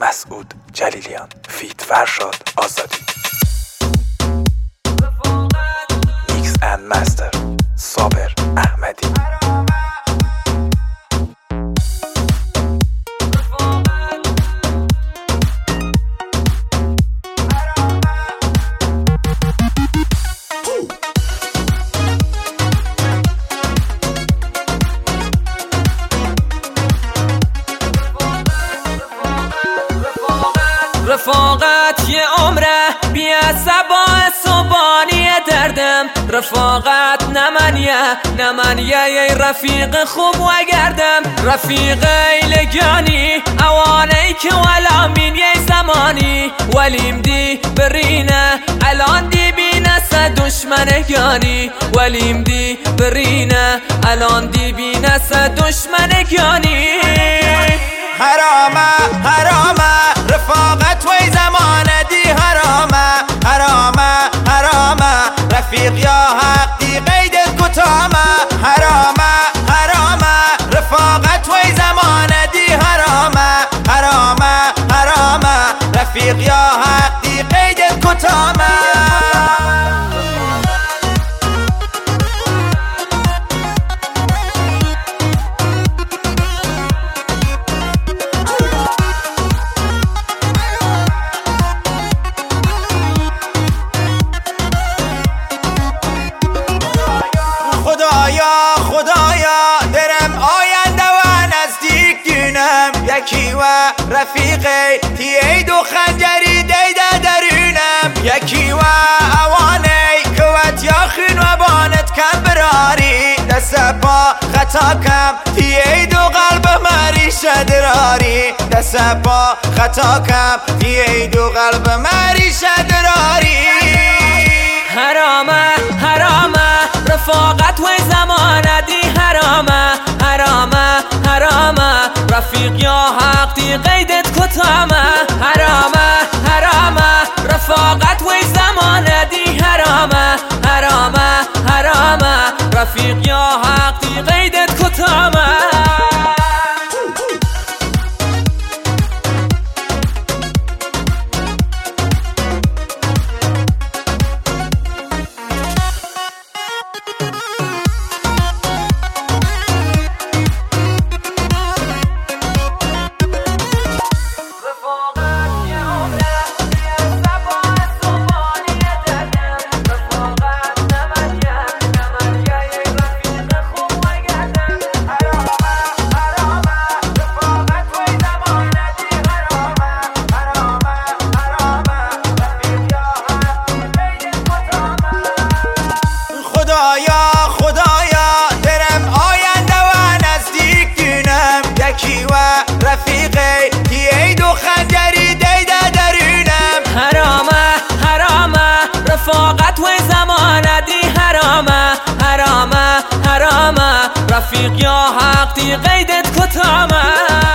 مسعود جلیلیان فیت فرشاد آزادی. میکس اند مستر صابر احمدی. رفاقت یه عمره بی عصبا صبانی دردم. رفاقت نه من یه رفیق خوب و گردم. رفیق لگانی اوانی که ولا من یه زمانی ولیم دی برینه الان دی بینه سه دشمنگانی. ولیم دی برینه الان دی بینه سه دشمنگانی. حرامه رفاقت وی زمانه دی حرامه رفیق یا حق دی قید کتامه. حرامه رفاقت وی زمانه دی حرامه رفیق یا حق دی قید کتامه. خدایا درم آینده و نزدیک دینم. یکی و رفیقی تیید و خنجری دیده درونم. یکی و اوانی کوت یاخین و بانت کم براری. دست پا خطا کم تیید و قلب مری شدراری. دست پا خطا کم تیید و قلب مری شدراری. حرامه رفاقت و زمانه دی حرامه رفیق یا حق دی قیدت کتامه. حرامه رفاقت و زمانه دی حرامه رفیق یا حق دی قیدت کتامه. خدایا درم آینده و نزدیک دینم. یکی و رفیقی تیید و خنجری دیده درونم. حرامه رفاقت و زمانه دی حرامه رفیق یا حق دی قیدت کتامه.